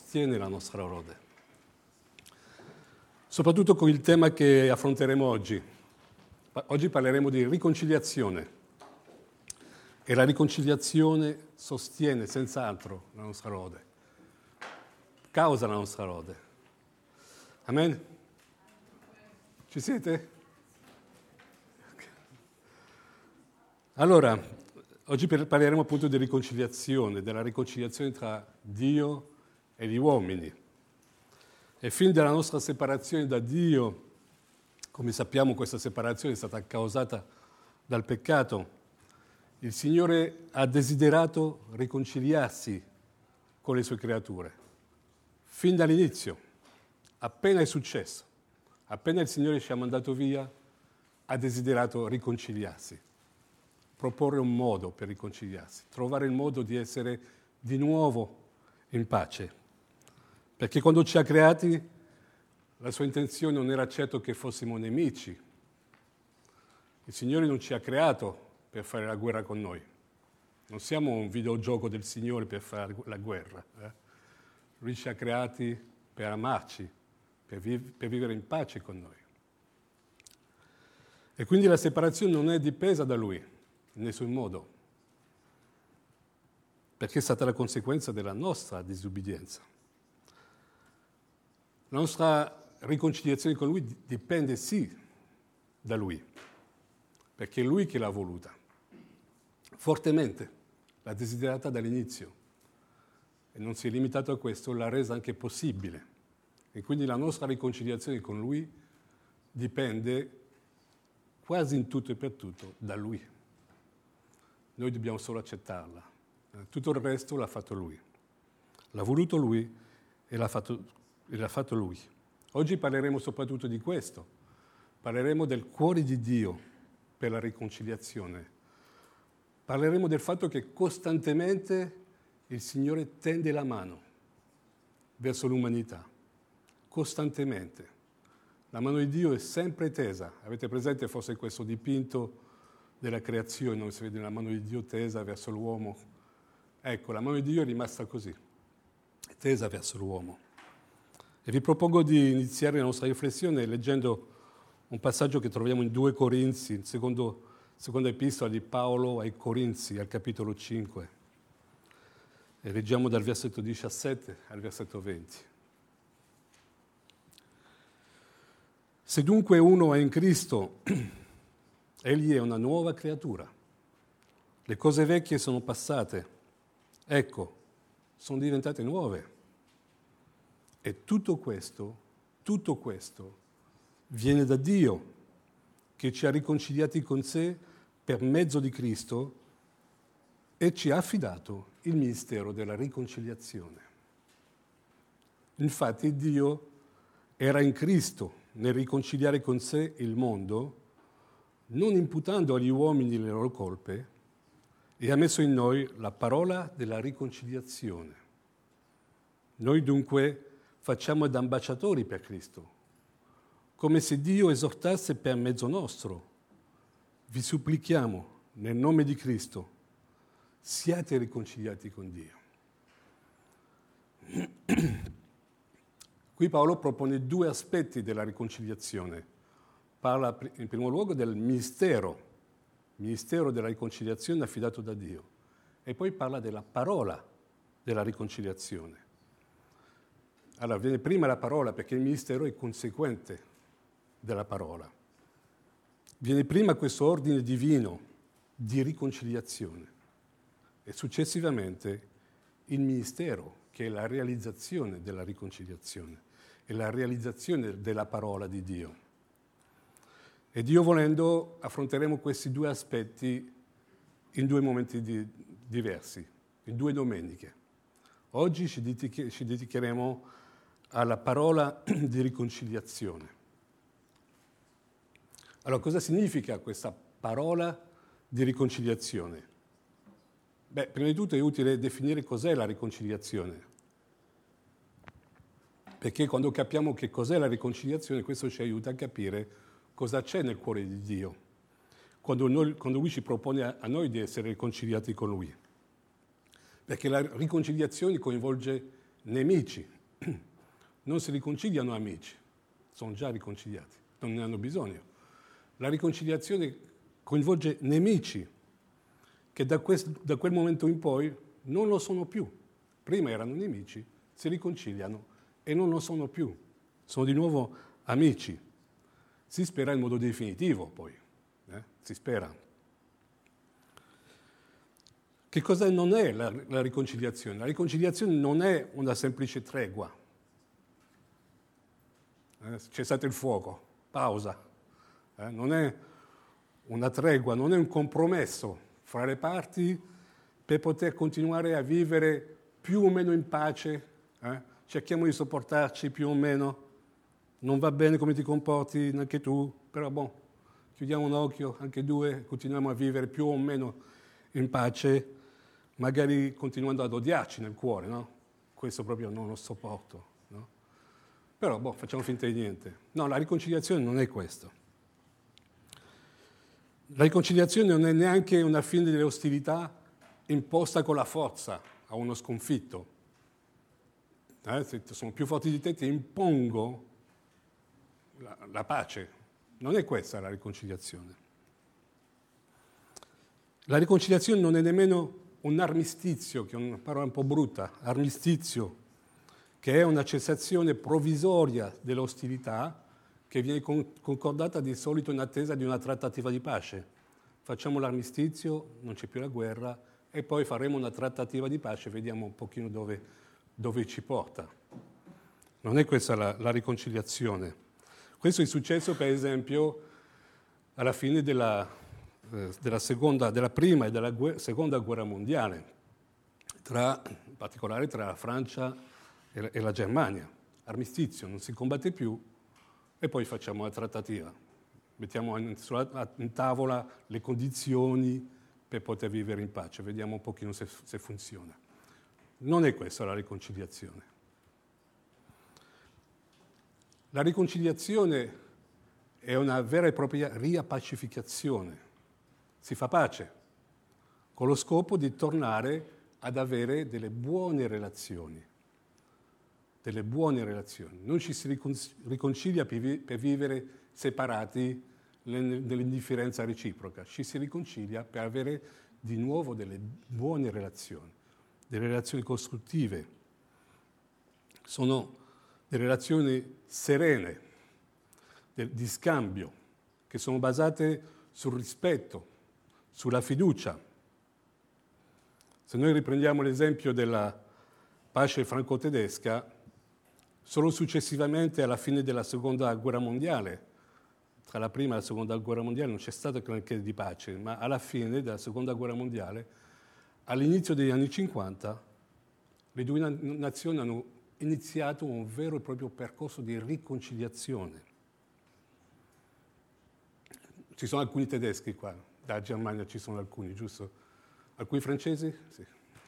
sostiene la nostra lode. Soprattutto con il tema che affronteremo oggi. Oggi parleremo di riconciliazione. E la riconciliazione sostiene senz'altro la nostra lode, causa la nostra lode. Amen? Ci siete? Allora, oggi parleremo appunto di riconciliazione, della riconciliazione tra Dio e gli uomini. E fin dalla nostra separazione da Dio, come sappiamo questa separazione è stata causata dal peccato, il Signore ha desiderato riconciliarsi con le sue creature. Fin dall'inizio, appena è successo, appena il Signore ci ha mandato via, ha desiderato riconciliarsi, proporre un modo per riconciliarsi, trovare il modo di essere di nuovo in pace. Perché quando ci ha creati, la sua intenzione non era certo che fossimo nemici. Il Signore non ci ha creato per fare la guerra con noi. Non siamo un videogioco del Signore per fare la guerra. Lui ci ha creati per amarci, per vivere in pace con noi. E quindi la separazione non è dipesa da Lui, in nessun modo, perché è stata la conseguenza della nostra disobbedienza. La nostra riconciliazione con Lui dipende sì da Lui, perché è Lui che l'ha voluta, fortemente, l'ha desiderata dall'inizio e non si è limitato a questo, l'ha resa anche possibile. E quindi la nostra riconciliazione con Lui dipende quasi in tutto e per tutto da Lui. Noi dobbiamo solo accettarla. Tutto il resto l'ha fatto Lui. L'ha voluto Lui e l'ha fatto Lui. Oggi parleremo soprattutto di questo. Parleremo del cuore di Dio per la riconciliazione. Parleremo del fatto che costantemente il Signore tende la mano verso l'umanità. Costantemente. La mano di Dio è sempre tesa. Avete presente forse questo dipinto della creazione, dove si vede la mano di Dio tesa verso l'uomo? Ecco, la mano di Dio è rimasta così, è tesa verso l'uomo. E vi propongo di iniziare la nostra riflessione leggendo un passaggio che troviamo in 2 Corinzi, il seconda epistola di Paolo ai Corinzi, al capitolo 5. E leggiamo dal versetto 17 al versetto 20. Se dunque uno è in Cristo, egli è una nuova creatura. Le cose vecchie sono passate, ecco, sono diventate nuove. E tutto questo viene da Dio, che ci ha riconciliati con sé per mezzo di Cristo e ci ha affidato il ministero della riconciliazione. Infatti Dio era in Cristo nel riconciliare con sé il mondo, non imputando agli uomini le loro colpe, e ha messo in noi la parola della riconciliazione. Noi dunque facciamo da ambasciatori per Cristo, come se Dio esortasse per mezzo nostro. Vi supplichiamo, nel nome di Cristo, siate riconciliati con Dio. Qui Paolo propone 2 aspetti della riconciliazione. Parla in primo luogo del ministero della riconciliazione affidato da Dio, e poi parla della parola della riconciliazione. Allora, viene prima la parola perché il ministero è conseguente della parola. Viene prima questo ordine divino di riconciliazione e successivamente il ministero, che è la realizzazione della riconciliazione e la realizzazione della parola di Dio. E Dio volendo affronteremo questi 2 aspetti in 2 momenti diversi, in 2 domeniche. Oggi ci dedicheremo alla parola di riconciliazione. Allora, cosa significa questa parola di riconciliazione? Beh, prima di tutto è utile definire cos'è la riconciliazione. Perché quando capiamo che cos'è la riconciliazione, questo ci aiuta a capire cosa c'è nel cuore di Dio, quando Lui ci propone a noi di essere riconciliati con Lui. Perché la riconciliazione coinvolge nemici, non si riconciliano amici, sono già riconciliati, non ne hanno bisogno. La riconciliazione coinvolge nemici che da quel momento in poi non lo sono più. Prima erano nemici, si riconciliano e non lo sono più. Sono di nuovo amici. Si spera in modo definitivo poi, si spera. Che cosa non è la riconciliazione? La riconciliazione non è una semplice tregua. Cessate il fuoco, pausa. Non è una tregua, non è un compromesso fra le parti per poter continuare a vivere più o meno in pace. Cerchiamo di sopportarci più o meno. Non va bene come ti comporti neanche tu, però chiudiamo un occhio, anche due, continuiamo a vivere più o meno in pace, magari continuando ad odiarci nel cuore, no? Questo proprio non lo sopporto, no? Però facciamo finta di niente. No, la riconciliazione non è questo. La riconciliazione non è neanche una fine delle ostilità imposta con la forza a uno sconfitto. Se sono più forti di te, ti impongo la pace. Non è questa la riconciliazione. La riconciliazione non è nemmeno un armistizio, che è una parola un po' brutta, armistizio, che è una cessazione provvisoria delle ostilità che viene concordata di solito in attesa di una trattativa di pace. Facciamo l'armistizio, non c'è più la guerra, e poi faremo una trattativa di pace, vediamo un pochino dove ci porta. Non è questa la riconciliazione. Questo è successo, per esempio, alla fine della prima e della seconda guerra mondiale, in particolare tra la Francia e la Germania. Armistizio, non si combatte più e poi facciamo la trattativa. Mettiamo in tavola le condizioni per poter vivere in pace, vediamo un pochino se funziona. Non è questa la riconciliazione. La riconciliazione è una vera e propria riappacificazione. Si fa pace con lo scopo di tornare ad avere delle buone relazioni. Delle buone relazioni. Non ci si riconcilia per vivere separati nell'indifferenza reciproca. Ci si riconcilia per avere di nuovo delle buone relazioni, delle relazioni costruttive. Sono delle relazioni serene, di scambio, che sono basate sul rispetto, sulla fiducia. Se noi riprendiamo l'esempio della pace franco-tedesca, solo successivamente alla fine della Seconda Guerra Mondiale, tra la Prima e la Seconda Guerra Mondiale non c'è stato granché di pace, ma alla fine della Seconda Guerra Mondiale, all'inizio degli anni 50, le due nazioni hanno iniziato un vero e proprio percorso di riconciliazione. Ci sono alcuni tedeschi qua, da Germania ci sono alcuni, giusto? Alcuni francesi? Sì.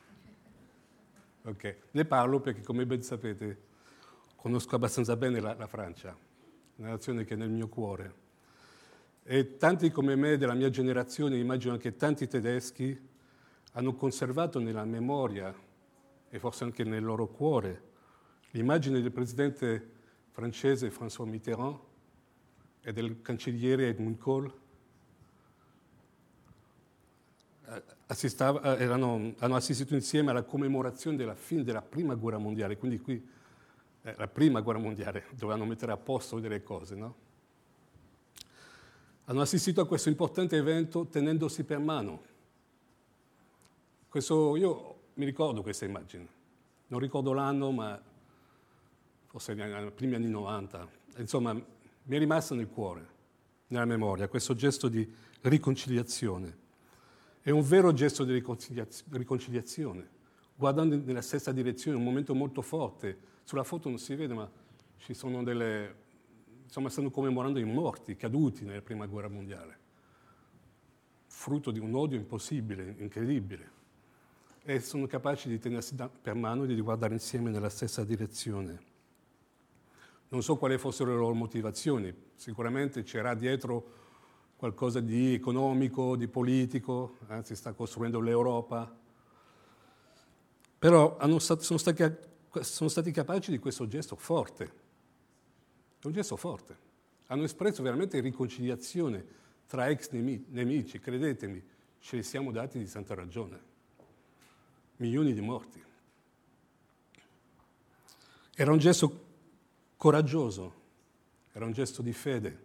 Ok, ne parlo perché, come ben sapete, conosco abbastanza bene la Francia, una nazione che è nel mio cuore. E tanti come me della mia generazione, immagino anche tanti tedeschi, hanno conservato nella memoria e forse anche nel loro cuore l'immagine del presidente francese François Mitterrand e del cancelliere Edmund Kohl. Hanno assistito insieme alla commemorazione della fine della Prima Guerra Mondiale, quindi qui la Prima Guerra Mondiale, dovevano mettere a posto delle cose, no? Hanno assistito a questo importante evento tenendosi per mano. Io mi ricordo questa immagine, non ricordo l'anno, ma forse nei primi anni 90. Insomma, mi è rimasta nel cuore, nella memoria, questo gesto di riconciliazione. È un vero gesto di riconciliazione, guardando nella stessa direzione, un momento molto forte. Sulla foto non si vede, ma ci sono stanno commemorando i morti, caduti nella Prima Guerra Mondiale, frutto di un odio impossibile, incredibile. E sono capaci di tenersi per mano e di guardare insieme nella stessa direzione. Non so quali fossero le loro motivazioni, sicuramente c'era dietro qualcosa di economico, di politico, si sta costruendo l'Europa, però sono stati sono stati capaci di questo gesto forte. È un gesto forte. Hanno espresso veramente riconciliazione tra ex nemici, credetemi, ce li siamo dati di santa ragione. Milioni di morti. Era un gesto coraggioso, era un gesto di fede.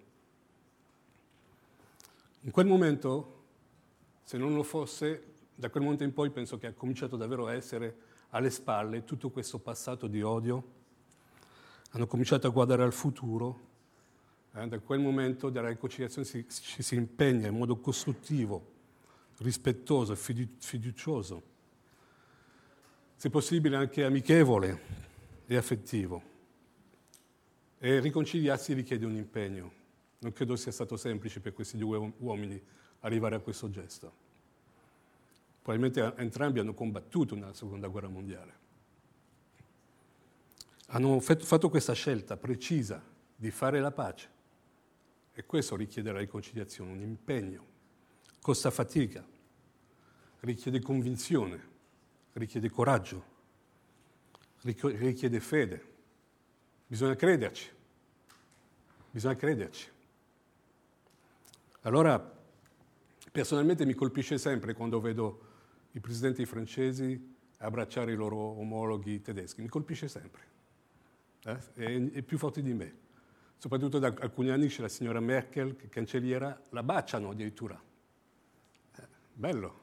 In quel momento, se non lo fosse, da quel momento in poi penso che ha cominciato davvero a essere alle spalle tutto questo passato di odio. Hanno cominciato a guardare al futuro. Da quel momento della riconciliazione ci si impegna in modo costruttivo, rispettoso e fiducioso, se possibile anche amichevole e affettivo. E riconciliarsi richiede un impegno. Non credo sia stato semplice per questi due uomini arrivare a questo gesto. Probabilmente entrambi hanno combattuto nella Seconda Guerra Mondiale. Hanno fatto questa scelta precisa di fare la pace. E questo richiede la riconciliazione, un impegno. Costa fatica, richiede convinzione, richiede coraggio, richiede fede. Bisogna crederci. Bisogna crederci. Allora, personalmente mi colpisce sempre quando vedo i presidenti francesi abbracciare i loro omologhi tedeschi. Mi colpisce sempre. È più forte di me. Soprattutto da alcuni anni c'è la signora Merkel, che cancelliera, la baciano addirittura. Bello.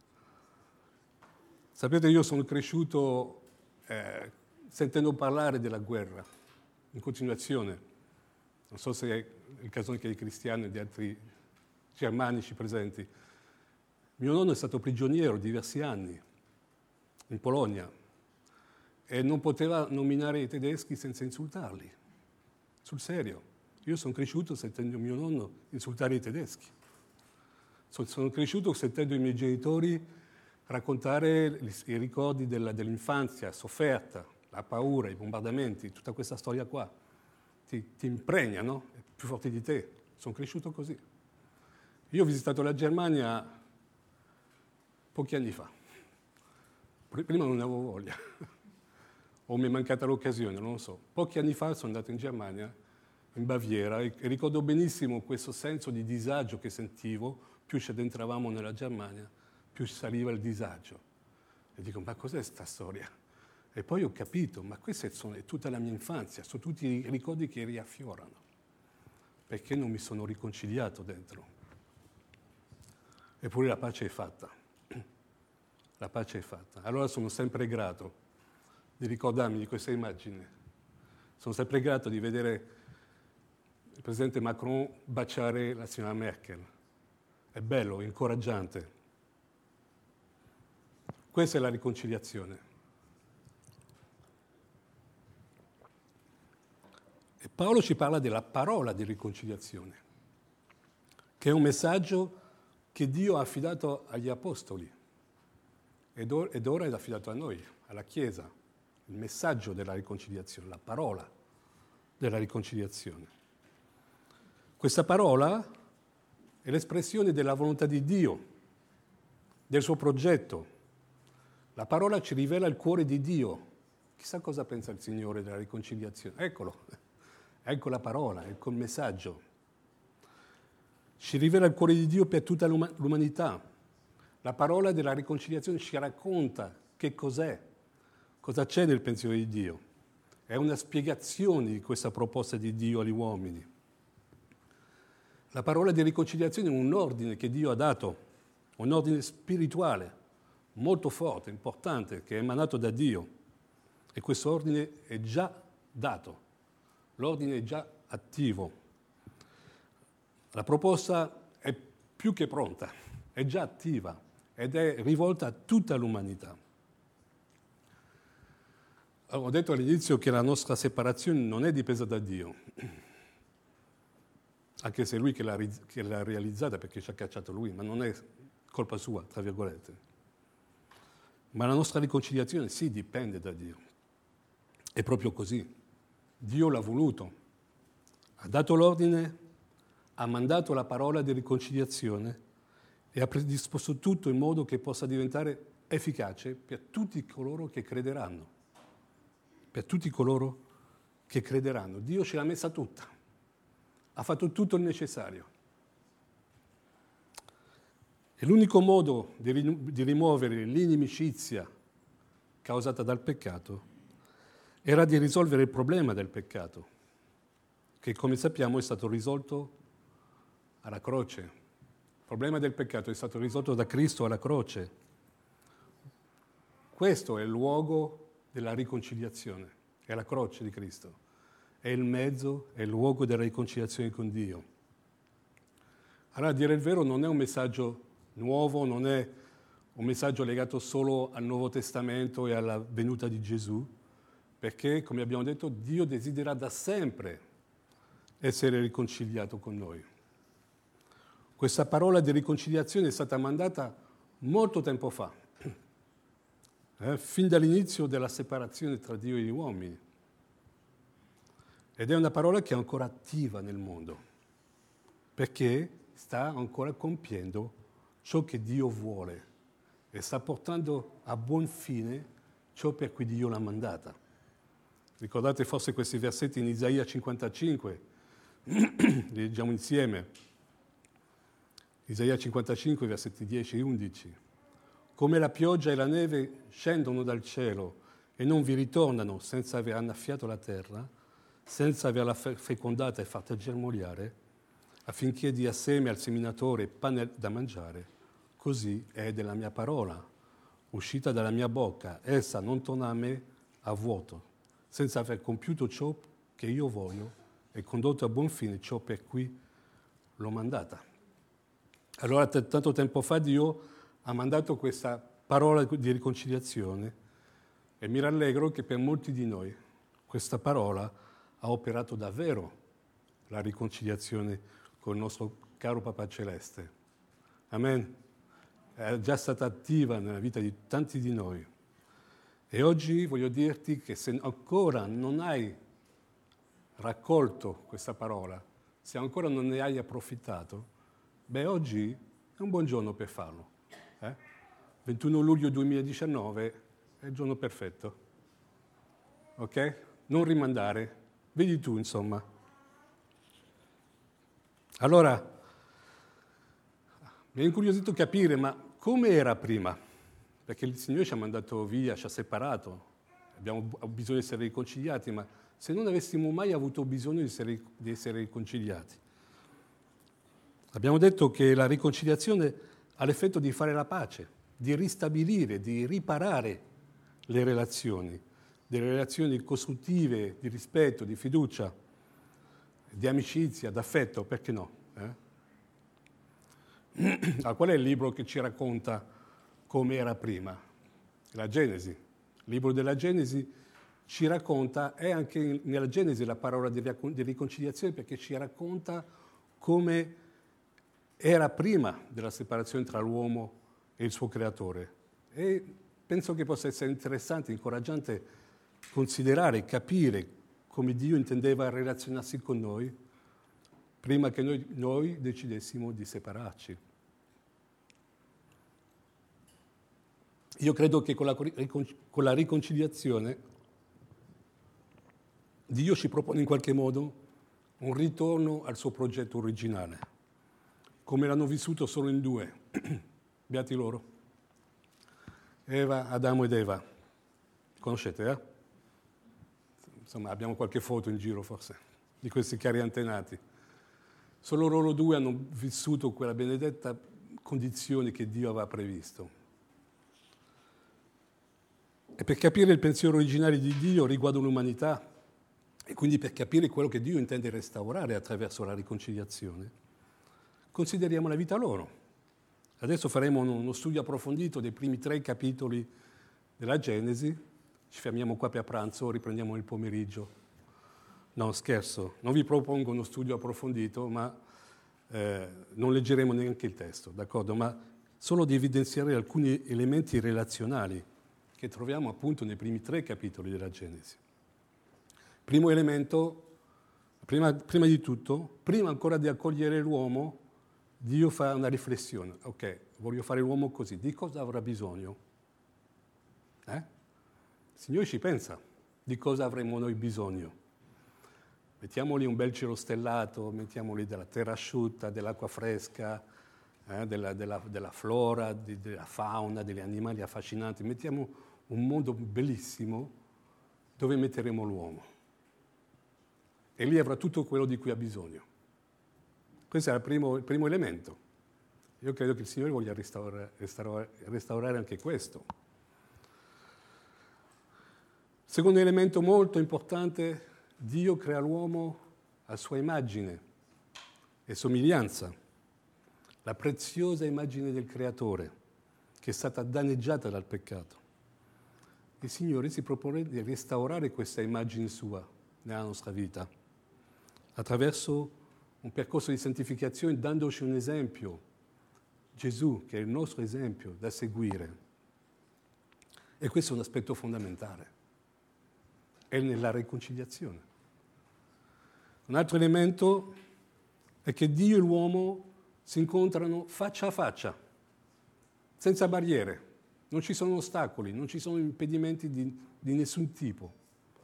Sapete, io sono cresciuto sentendo parlare della guerra, in continuazione. Non so se è il caso anche dei cristiani e di altri germanici presenti. Mio nonno è stato prigioniero diversi anni in Polonia e non poteva nominare i tedeschi senza insultarli. Sul serio. Io sono cresciuto sentendo mio nonno insultare i tedeschi. Sono cresciuto sentendo i miei genitori raccontare i ricordi dell'infanzia sofferta, la paura, i bombardamenti, tutta questa storia qua. Ti impregna, no? È più forte di te. Sono cresciuto così. Io ho visitato la Germania pochi anni fa. Prima non ne avevo voglia. O mi è mancata l'occasione, non lo so. Pochi anni fa sono andato in Germania, in Baviera, e ricordo benissimo questo senso di disagio che sentivo. Più ci addentravamo nella Germania, più saliva il disagio. E dico, ma cos'è sta storia? E poi ho capito, ma questa è tutta la mia infanzia, sono tutti i ricordi che riaffiorano, perché non mi sono riconciliato dentro. Eppure la pace è fatta. La pace è fatta. Allora sono sempre grato di ricordarmi di questa immagine. Sono sempre grato di vedere il presidente Macron baciare la signora Merkel. È bello, è incoraggiante. Questa è la riconciliazione. E Paolo ci parla della parola di riconciliazione, che è un messaggio che Dio ha affidato agli apostoli ed ora è affidato a noi, alla Chiesa, il messaggio della riconciliazione, la parola della riconciliazione. Questa parola è l'espressione della volontà di Dio, del suo progetto. La parola ci rivela il cuore di Dio. Chissà cosa pensa il Signore della riconciliazione. Eccolo, ecco la parola, ecco il messaggio. Ci rivela il cuore di Dio per tutta l'umanità. La parola della riconciliazione ci racconta che cos'è, cosa c'è nel pensiero di Dio. È una spiegazione di questa proposta di Dio agli uomini. La parola di riconciliazione è un ordine che Dio ha dato, un ordine spirituale, molto forte, importante, che è emanato da Dio. E questo ordine è già dato, l'ordine è già attivo. La proposta è più che pronta, è già attiva ed è rivolta a tutta l'umanità. Ho detto all'inizio che la nostra separazione non è dipesa da Dio, anche se è Lui che l'ha realizzata perché ci ha cacciato Lui, ma non è colpa sua, tra virgolette. Ma la nostra riconciliazione sì dipende da Dio. È proprio così. Dio l'ha voluto, ha dato l'ordine, ha mandato la parola di riconciliazione e ha predisposto tutto in modo che possa diventare efficace per tutti coloro che crederanno. per tutti coloro che crederanno. Dio ce l'ha messa tutta, ha fatto tutto il necessario. E l'unico modo di rimuovere l'inimicizia causata dal peccato era di risolvere il problema del peccato, che come sappiamo è stato risolto alla croce. Il problema del peccato è stato risolto da Cristo alla croce. Questo è il luogo della riconciliazione, è la croce di Cristo. È il mezzo, è il luogo della riconciliazione con Dio. Allora, a dire il vero, non è un messaggio nuovo, non è un messaggio legato solo al Nuovo Testamento e alla venuta di Gesù, perché, come abbiamo detto, Dio desidera da sempre essere riconciliato con noi. Questa parola di riconciliazione è stata mandata molto tempo fa, fin dall'inizio della separazione tra Dio e gli uomini. Ed è una parola che è ancora attiva nel mondo, perché sta ancora compiendo ciò che Dio vuole e sta portando a buon fine ciò per cui Dio l'ha mandata. Ricordate forse questi versetti in Isaia 55? Li leggiamo insieme. Isaia 55, versetti 10 e 11. Come la pioggia e la neve scendono dal cielo e non vi ritornano senza aver annaffiato la terra, senza averla fecondata e fatta germogliare, affinché dia seme al seminatore e pane da mangiare, così è della mia parola, uscita dalla mia bocca, essa non torna a me a vuoto, senza aver compiuto ciò che io voglio e condotto a buon fine ciò per cui l'ho mandata. Allora, tanto tempo fa Dio ha mandato questa parola di riconciliazione e mi rallegro che per molti di noi questa parola ha operato davvero la riconciliazione con il nostro caro Papà Celeste. Amen. È già stata attiva nella vita di tanti di noi. E oggi voglio dirti che se ancora non hai raccolto questa parola, se ancora non ne hai approfittato, oggi è un buon giorno per farlo. 21 luglio 2019 è il giorno perfetto. Ok? Non rimandare. Vedi tu, insomma. Allora, mi è incuriosito capire, ma come era prima? Perché il Signore ci ha mandato via, ci ha separato, abbiamo bisogno di essere riconciliati, ma se non avessimo mai avuto bisogno di essere riconciliati? Abbiamo detto che la riconciliazione ha l'effetto di fare la pace, di ristabilire, di riparare le relazioni, delle relazioni costruttive, di rispetto, di fiducia, di amicizia, d'affetto, perché no? Qual è il libro che ci racconta come era prima? La Genesi. Il libro della Genesi ci racconta, è anche nella Genesi la parola di riconciliazione, perché ci racconta come era prima della separazione tra l'uomo e il suo creatore. E penso che possa essere interessante, incoraggiante considerare, capire come Dio intendeva relazionarsi con noi prima che noi decidessimo di separarci. Io credo che con la riconciliazione Dio ci propone in qualche modo un ritorno al suo progetto originale, come l'hanno vissuto solo in due, beati loro, Adamo ed Eva. Conoscete, eh? Insomma, abbiamo qualche foto in giro forse di questi cari antenati. Solo loro due hanno vissuto quella benedetta condizione che Dio aveva previsto. E per capire il pensiero originale di Dio riguardo l'umanità, e quindi per capire quello che Dio intende restaurare attraverso la riconciliazione, consideriamo la vita loro. Adesso faremo uno studio approfondito dei primi 3 capitoli della Genesi. Ci fermiamo qua per pranzo, riprendiamo il pomeriggio. No, scherzo, non vi propongo uno studio approfondito, ma non leggeremo neanche il testo, d'accordo? Ma solo di evidenziare alcuni elementi relazionali che troviamo appunto nei primi 3 capitoli della Genesi. Primo elemento, prima di tutto, prima ancora di accogliere l'uomo, Dio fa una riflessione. Ok, voglio fare l'uomo così, di cosa avrà bisogno? Il Signore ci pensa. di cosa avremo noi bisogno. Mettiamoli un bel cielo stellato, mettiamoli della terra asciutta, dell'acqua fresca, della flora, della fauna, degli animali affascinanti. Mettiamo un mondo bellissimo dove metteremo l'uomo. E lì avrà tutto quello di cui ha bisogno. Questo è il primo elemento. Io credo che il Signore voglia restaurare anche questo. Secondo elemento molto importante, Dio crea l'uomo a sua immagine e somiglianza, la preziosa immagine del Creatore, che è stata danneggiata dal peccato. Il Signore si propone di restaurare questa immagine sua nella nostra vita, attraverso un percorso di santificazione, dandoci un esempio, Gesù, che è il nostro esempio da seguire. E questo è un aspetto fondamentale, è nella riconciliazione. Un altro elemento è che Dio e l'uomo si incontrano faccia a faccia, senza barriere. Non ci sono ostacoli, non ci sono impedimenti di nessun tipo.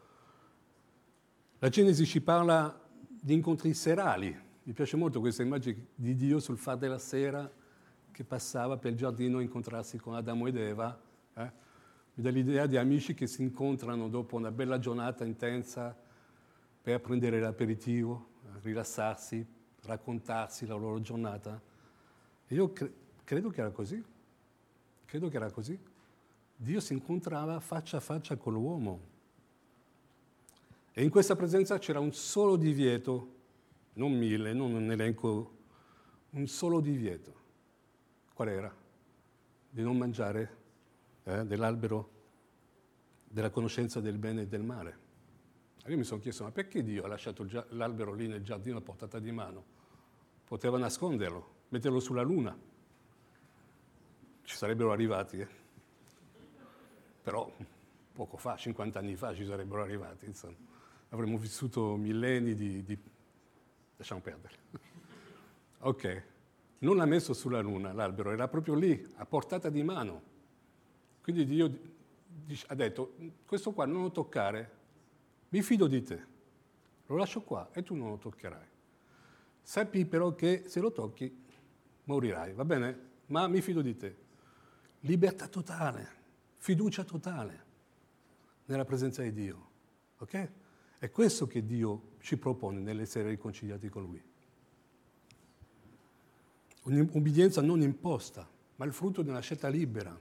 La Genesi ci parla di incontri serali. Mi piace molto questa immagine di Dio sul far della sera che passava per il giardino a incontrarsi con Adamo ed Eva. Mi dà l'idea di amici che si incontrano dopo una bella giornata intensa per prendere l'aperitivo, rilassarsi, raccontarsi la loro giornata. E io credo che era così. Credo che era così. Dio si incontrava faccia a faccia con l'uomo. E in questa presenza c'era un solo divieto, non 1000, non un elenco, un solo divieto. Qual era? Di non mangiare dell'albero della conoscenza del bene e del male. Io mi sono chiesto, ma perché Dio ha lasciato l'albero lì nel giardino a portata di mano? Poteva nasconderlo, metterlo sulla luna. Ci sarebbero arrivati, Però poco fa, 50 anni fa, ci sarebbero arrivati, insomma. Avremmo vissuto millenni di... Lasciamo perdere. Ok, non l'ha messo sulla luna l'albero, era proprio lì, a portata di mano. Quindi Dio ha detto, questo qua non lo toccare, mi fido di te, lo lascio qua e tu non lo toccherai. Sappi però che se lo tocchi morirai, va bene? Ma mi fido di te. Libertà totale, fiducia totale nella presenza di Dio, ok? È questo che Dio ci propone nell'essere riconciliati con Lui. Un'obbedienza non imposta, ma il frutto di una scelta libera.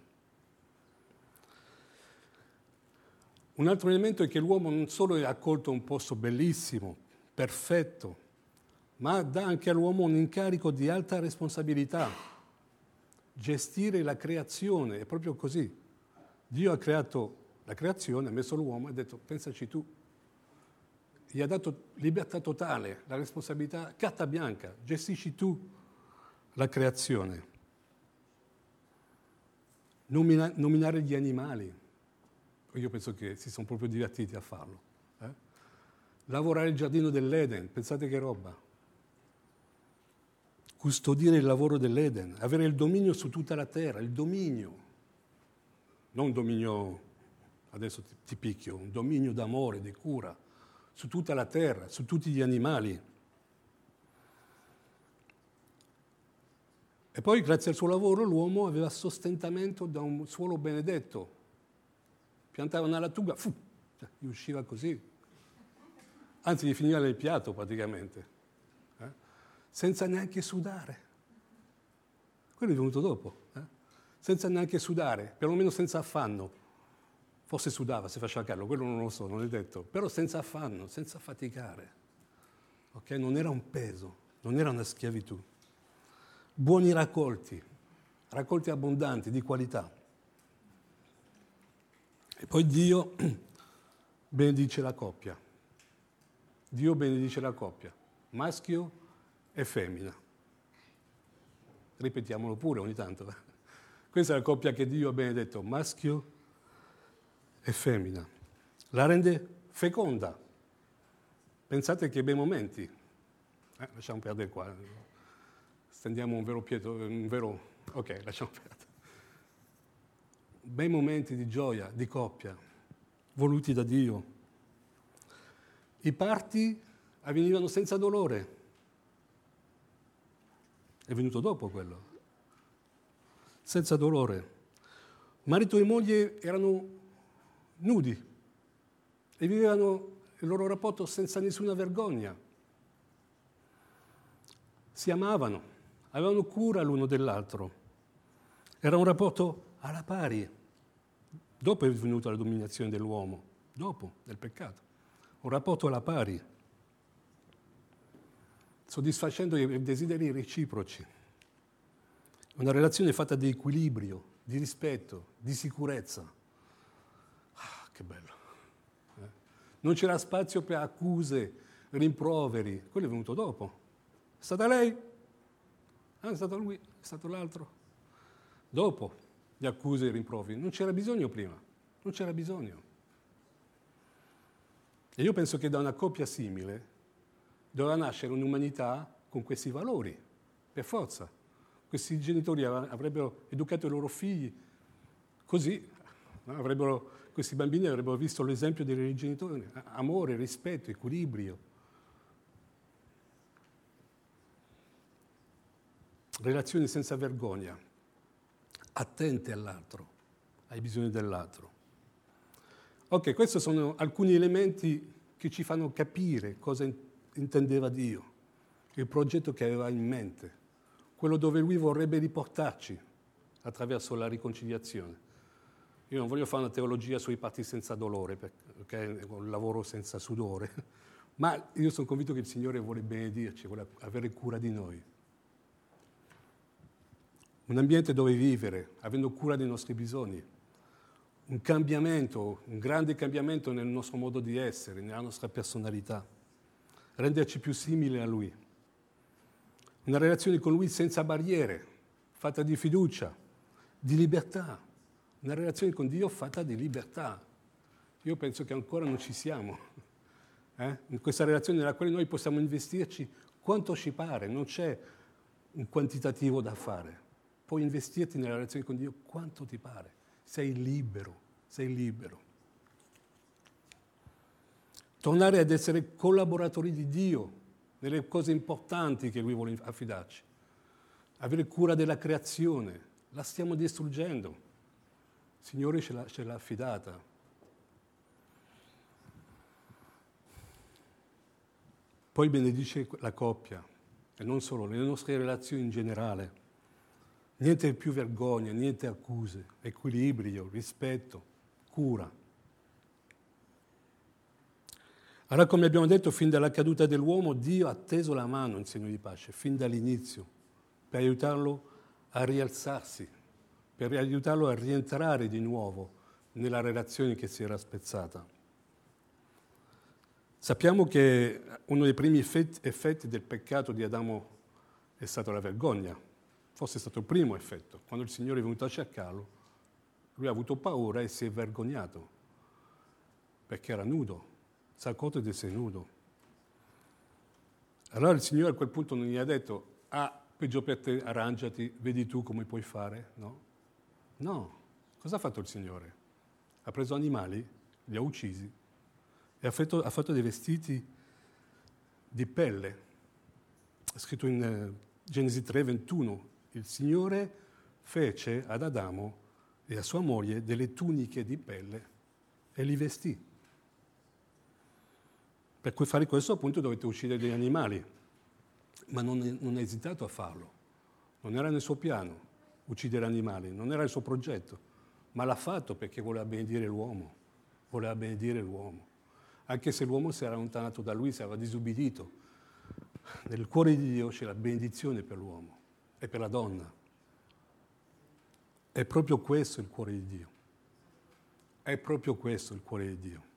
Un altro elemento è che l'uomo non solo è accolto a un posto bellissimo, perfetto, ma dà anche all'uomo un incarico di alta responsabilità. Gestire la creazione, è proprio così. Dio ha creato la creazione, ha messo l'uomo e ha detto, pensaci tu. Gli ha dato libertà totale, la responsabilità, carta bianca, gestisci tu la creazione. Nominare gli animali. Io penso che si sono proprio divertiti a farlo. Lavorare il giardino dell'Eden, pensate che roba. Custodire il lavoro dell'Eden, avere il dominio su tutta la terra, il dominio. Non un dominio, adesso ti picchio, un dominio d'amore, di cura, su tutta la terra, su tutti gli animali. E poi, grazie al suo lavoro, l'uomo aveva sostentamento da un suolo benedetto. Piantava una lattuga, gli usciva così. Anzi, gli finiva nel piatto praticamente. Senza neanche sudare. Quello è venuto dopo. Senza neanche sudare, perlomeno senza affanno. Forse sudava se faceva caldo, quello non lo so, non è detto. Però senza affanno, senza faticare. Ok? Non era un peso, non era una schiavitù. Buoni raccolti abbondanti, di qualità. E poi Dio benedice la coppia. Dio benedice la coppia, maschio e femmina. Ripetiamolo pure ogni tanto. Questa è la coppia che Dio ha benedetto, maschio e femmina. La rende feconda. Pensate che bei momenti. Lasciamo perdere qua. Stendiamo un vero pietro, Ok, lasciamo perdere. Bei momenti di gioia, di coppia, voluti da Dio. I parti avvenivano senza dolore. È venuto dopo quello. Senza dolore. Marito e moglie erano nudi e vivevano il loro rapporto senza nessuna vergogna. Si amavano, avevano cura l'uno dell'altro. Era un rapporto alla pari. Dopo è venuta la dominazione dell'uomo, dopo del peccato. Un rapporto alla pari, soddisfacendo i desideri reciproci. Una relazione fatta di equilibrio, di rispetto, di sicurezza. Ah, che bello. Non c'era spazio per accuse, rimproveri. Quello è venuto dopo. È stata lei? Ah, è stato lui? È stato l'altro? Dopo le accuse e i rimproveri. Non c'era bisogno prima. Non c'era bisogno. E io penso che da una coppia simile doveva nascere un'umanità con questi valori, per forza. Questi genitori avrebbero educato i loro figli così, no? Questi bambini avrebbero visto l'esempio dei loro genitori, amore, rispetto, equilibrio. Relazioni senza vergogna, attente all'altro, ai bisogni dell'altro. Ok, questi sono alcuni elementi che ci fanno capire cosa intendeva Dio, il progetto che aveva in mente, quello dove Lui vorrebbe riportarci attraverso la riconciliazione. Io non voglio fare una teologia sui parti senza dolore, perché è un lavoro senza sudore, ma io sono convinto che il Signore vuole benedirci, vuole avere cura di noi. Un ambiente dove vivere, avendo cura dei nostri bisogni. Un cambiamento, un grande cambiamento nel nostro modo di essere, nella nostra personalità. Renderci più simili a Lui. Una relazione con Lui senza barriere, fatta di fiducia, di libertà. Una relazione con Dio fatta di libertà. Io penso che ancora non ci siamo. In questa relazione nella quale noi possiamo investirci quanto ci pare, non c'è un quantitativo da fare. Puoi investirti nella relazione con Dio quanto ti pare. Sei libero, sei libero. Tornare ad essere collaboratori di Dio nelle cose importanti che Lui vuole affidarci. Avere cura della creazione, la stiamo distruggendo. Il Signore ce l'ha affidata. Poi benedice la coppia, e non solo, le nostre relazioni in generale. Niente più vergogna, niente accuse, equilibrio, rispetto, cura. Allora, come abbiamo detto, fin dalla caduta dell'uomo, Dio ha teso la mano in segno di pace, fin dall'inizio, per aiutarlo a rialzarsi, per aiutarlo a rientrare di nuovo nella relazione che si era spezzata. Sappiamo che uno dei primi effetti del peccato di Adamo è stata la vergogna. Forse è stato il primo effetto. Quando il Signore è venuto a cercarlo, lui ha avuto paura e si è vergognato, perché era nudo, si è accorto di essere nudo. Allora il Signore a quel punto non gli ha detto, peggio per te, arrangiati, vedi tu come puoi fare, no? No. Cosa ha fatto il Signore? Ha preso animali, li ha uccisi e ha fatto dei vestiti di pelle. È scritto in Genesi 3:21. Il Signore fece ad Adamo e a sua moglie delle tuniche di pelle e li vestì. Per cui fare questo appunto dovete uccidere degli animali, ma non ha esitato a farlo. Non era nel suo piano uccidere animali, non era il suo progetto, ma l'ha fatto perché voleva benedire l'uomo. Voleva benedire l'uomo. Anche se l'uomo si era allontanato da lui, si era disubbidito. Nel cuore di Dio c'è la benedizione per l'uomo e per la donna. È proprio questo il cuore di Dio. È proprio questo il cuore di Dio.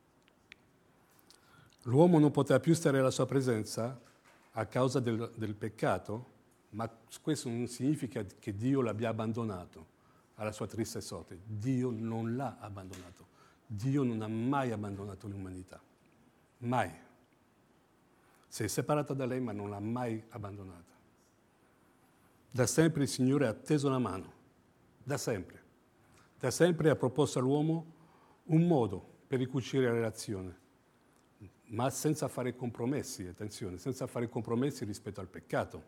L'uomo non poteva più stare alla sua presenza a causa del peccato, ma questo non significa che Dio l'abbia abbandonato alla sua triste sorte. Dio non l'ha abbandonato. Dio non ha mai abbandonato l'umanità. Mai. Si è separata da lei, ma non l'ha mai abbandonata. Da sempre il Signore ha teso la mano. Da sempre. Da sempre ha proposto all'uomo un modo per ricucire la relazione. ma senza fare compromessi, attenzione, senza fare compromessi rispetto al peccato.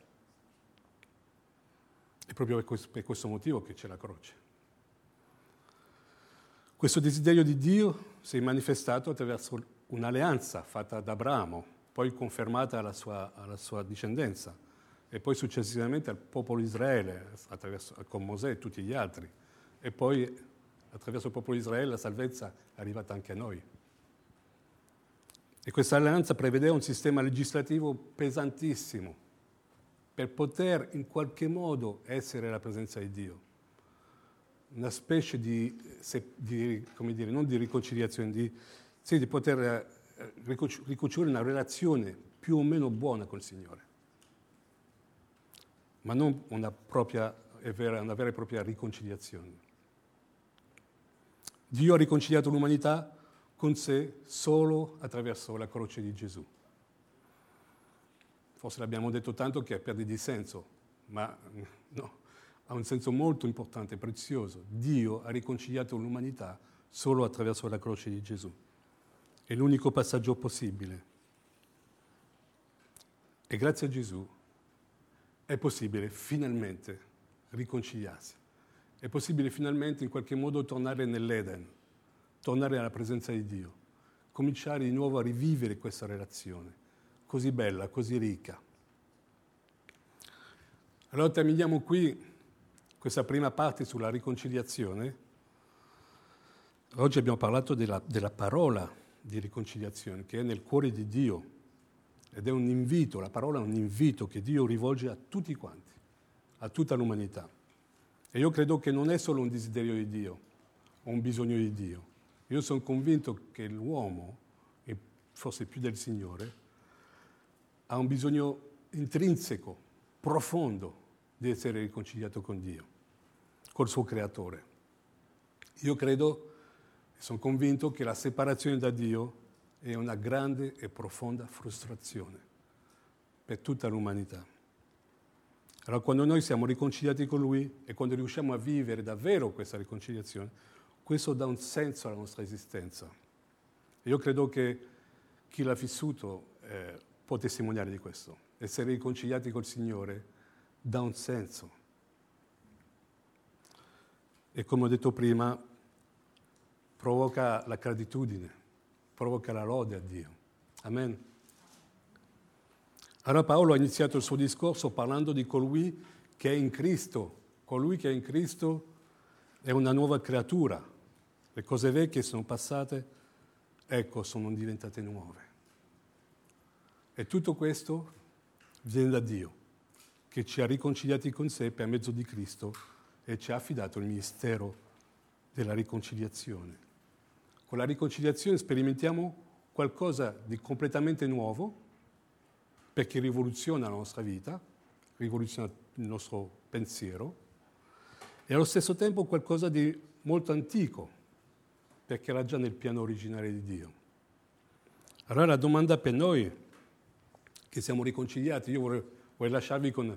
È proprio per questo motivo che c'è la croce. Questo desiderio di Dio si è manifestato attraverso un'alleanza fatta ad Abramo, poi confermata alla sua discendenza, e poi successivamente al popolo di Israele, con Mosè e tutti gli altri. E poi attraverso il popolo di Israele la salvezza è arrivata anche a noi. E questa alleanza prevedeva un sistema legislativo pesantissimo per poter in qualche modo essere la presenza di Dio. Una specie come dire, non di riconciliazione, di poter ricostruire una relazione più o meno buona col Signore, ma non una vera e propria riconciliazione. Dio ha riconciliato l'umanità con sé solo attraverso la croce di Gesù. Forse l'abbiamo detto tanto che perde di senso, ma no, ha un senso molto importante, prezioso. Dio ha riconciliato l'umanità solo attraverso la croce di Gesù. È l'unico passaggio possibile. E grazie a Gesù è possibile finalmente riconciliarsi. È possibile finalmente in qualche modo tornare nell'Eden, tornare alla presenza di Dio, cominciare di nuovo a rivivere questa relazione così bella, così ricca. Allora terminiamo qui questa prima parte sulla riconciliazione. Oggi abbiamo parlato della parola di riconciliazione che è nel cuore di Dio ed è un invito, la parola è un invito che Dio rivolge a tutti quanti, a tutta l'umanità. E io credo che non è solo un desiderio di Dio o un bisogno di Dio. Io sono convinto che l'uomo, e forse più del Signore, ha un bisogno intrinseco, profondo, di essere riconciliato con Dio, col suo Creatore. Io credo e sono convinto che la separazione da Dio è una grande e profonda frustrazione per tutta l'umanità. Allora quando noi siamo riconciliati con Lui e quando riusciamo a vivere davvero questa riconciliazione, questo dà un senso alla nostra esistenza. Io credo che chi l'ha vissuto può testimoniare di questo. Essere riconciliati col Signore dà un senso. E come ho detto prima, provoca la gratitudine, provoca la lode a Dio. Amen. Allora Paolo ha iniziato il suo discorso parlando di colui che è in Cristo. Colui che è in Cristo è una nuova creatura. Le cose vecchie sono passate, ecco, sono diventate nuove. E tutto questo viene da Dio, che ci ha riconciliati con sé per mezzo di Cristo e ci ha affidato il ministero della riconciliazione. Con la riconciliazione sperimentiamo qualcosa di completamente nuovo, perché rivoluziona la nostra vita, rivoluziona il nostro pensiero, e allo stesso tempo qualcosa di molto antico, perché era già nel piano originale di Dio. Allora la domanda per noi, che siamo riconciliati, io vorrei lasciarvi con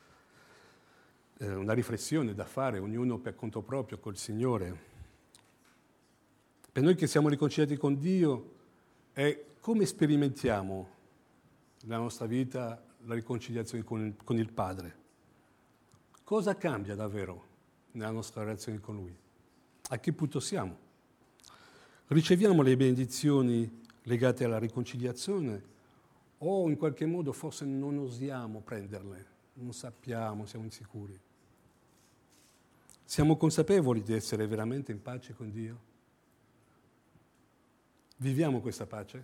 una riflessione da fare, ognuno per conto proprio, col Signore. Per noi che siamo riconciliati con Dio, è come sperimentiamo nella nostra vita la riconciliazione con il Padre. Cosa cambia davvero nella nostra relazione con Lui? A che punto siamo? Riceviamo le benedizioni legate alla riconciliazione o in qualche modo forse non osiamo prenderle, non sappiamo, siamo insicuri? Siamo consapevoli di essere veramente in pace con Dio? Viviamo questa pace?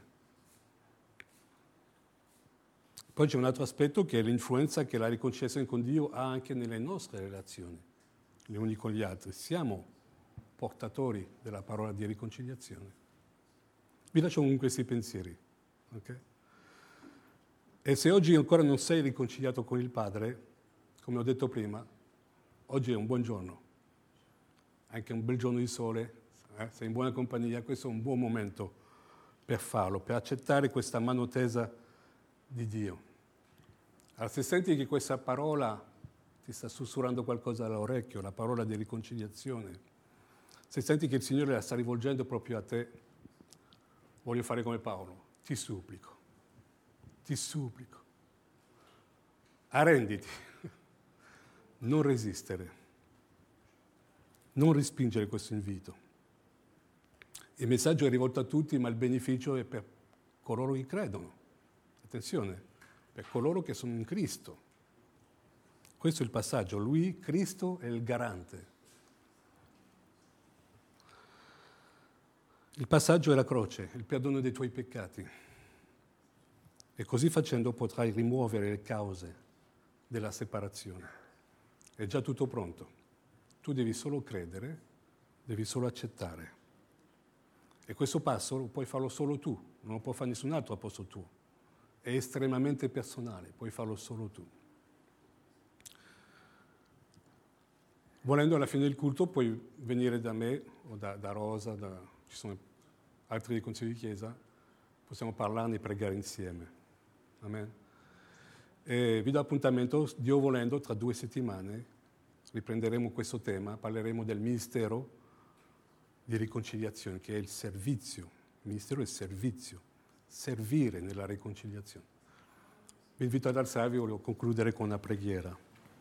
Poi c'è un altro aspetto che è l'influenza che la riconciliazione con Dio ha anche nelle nostre relazioni, gli uni con gli altri. Siamo portatori della parola di riconciliazione. Vi lascio con questi pensieri. Okay? E se oggi ancora non sei riconciliato con il Padre, come ho detto prima, oggi è un buon giorno, anche un bel giorno di sole, sei in buona compagnia, questo è un buon momento per farlo, per accettare questa mano tesa di Dio. Allora, se senti che questa parola ti sta sussurrando qualcosa all'orecchio, la parola di riconciliazione, se senti che il Signore la sta rivolgendo proprio a te, voglio fare come Paolo, ti supplico, arrenditi, non resistere, non respingere questo invito. Il messaggio è rivolto a tutti, ma il beneficio è per coloro che credono. Attenzione, per coloro che sono in Cristo. Questo è il passaggio. Lui, Cristo, è il garante. Il passaggio è la croce, il perdono dei tuoi peccati. E così facendo potrai rimuovere le cause della separazione. È già tutto pronto. Tu devi solo credere, devi solo accettare. E questo passo puoi farlo solo tu, non lo può fare nessun altro al posto tuo. È estremamente personale, puoi farlo solo tu. Volendo alla fine del culto puoi venire da me o da Rosa, ci sono altri dei consigli di chiesa, possiamo parlarne e pregare insieme. Amen. E vi do appuntamento, Dio volendo, tra 2 settimane riprenderemo questo tema, parleremo del ministero di riconciliazione, che è il servizio. Il ministero è il servizio, servire nella riconciliazione. Vi invito ad alzarvi, voglio concludere con una preghiera.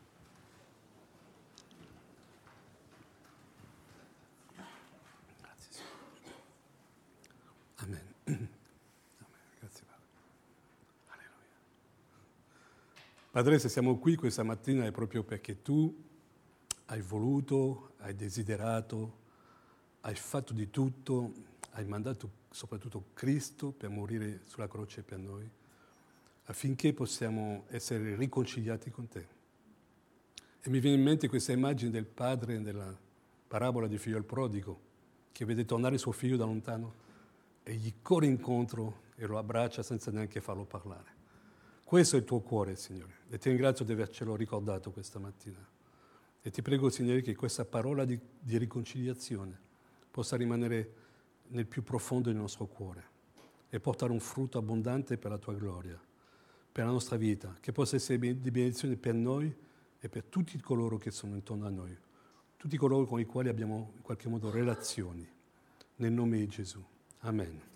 Grazie, Signore. Amen. Amen. Grazie, Padre. Alleluia. Padre, se siamo qui questa mattina è proprio perché tu hai voluto, hai desiderato, hai fatto di tutto, hai mandato soprattutto Cristo per morire sulla croce per noi, affinché possiamo essere riconciliati con te. E mi viene in mente questa immagine del padre nella parabola del figlio al prodigo, che vede tornare suo figlio da lontano e gli corre incontro e lo abbraccia senza neanche farlo parlare. Questo è il tuo cuore, Signore, e ti ringrazio di avercelo ricordato questa mattina. E ti prego, Signore, che questa parola di riconciliazione possa rimanere nel più profondo del nostro cuore e portare un frutto abbondante per la tua gloria, per la nostra vita, che possa essere di benedizione per noi e per tutti coloro che sono intorno a noi, tutti coloro con i quali abbiamo in qualche modo relazioni. Nel nome di Gesù. Amen.